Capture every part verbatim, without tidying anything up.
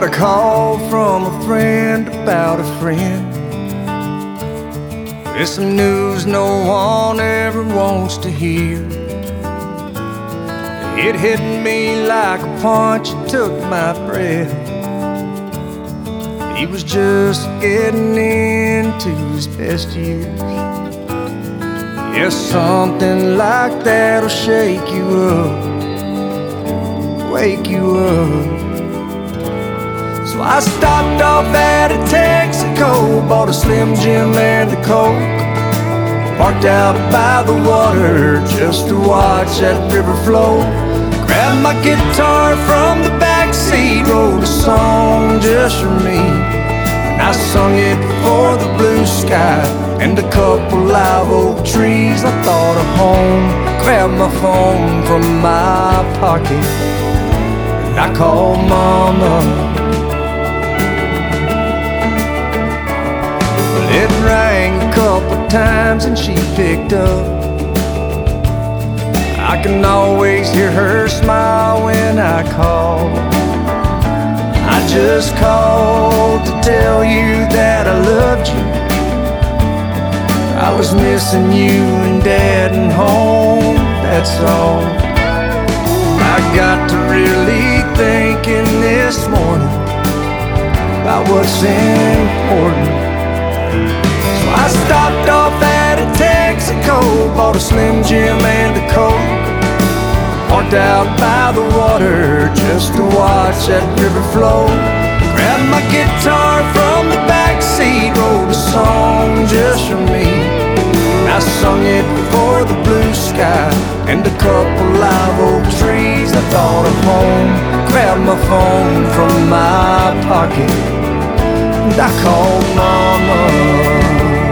Got a call from a friend about a friend. It's some news no one ever wants to hear. It hit me like a punch, it took my breath. He was just getting into his best years. Yes, something like that'll shake you up, wake you up. So I stopped off at a Texaco, bought a Slim Jim and a Coke, parked out by the water just to watch that river flow. Grabbed my guitar from the backseat, wrote a song just for me, and I sung it for the blue sky and a couple live oak trees. I thought of home, grabbed my phone from my pocket, and I called Mama. It rang a couple times and she picked up. I can always hear her smile when I call. I just called to tell you that I loved you. I was missing you and Dad and home, that's all. I got to really thinking this morning about what's important. So I stopped off at a Texaco, bought a Slim Jim and a Coke, parked out by the water just to watch that river flow. Grabbed my guitar from the backseat, wrote a song just for me, and I sung it for the blue sky and a couple live oak trees. I thought of home, grabbed my phone from my pocket, and I called Mama.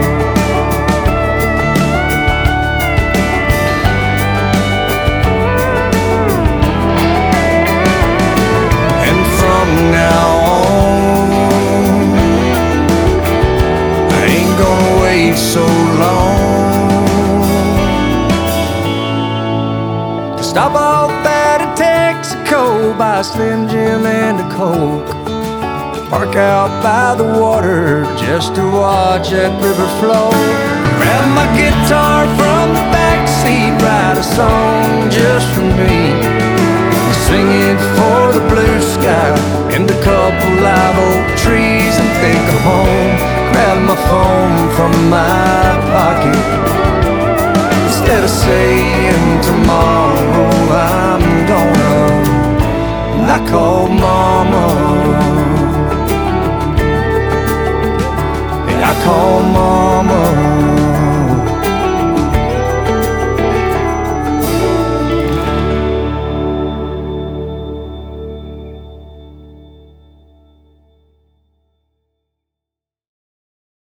Now on, I ain't gonna wait so long to stop off at a Texaco, buy a Slim Jim and a Coke, park out by the water just to watch that river flow. Grab my guitar from the backseat, write a song just for me, sing it for the blue sky and a couple live oak trees, and think of home. Grab my phone from my pocket, instead of saying tomorrow I'm gonna, I call Mama. I call Mama.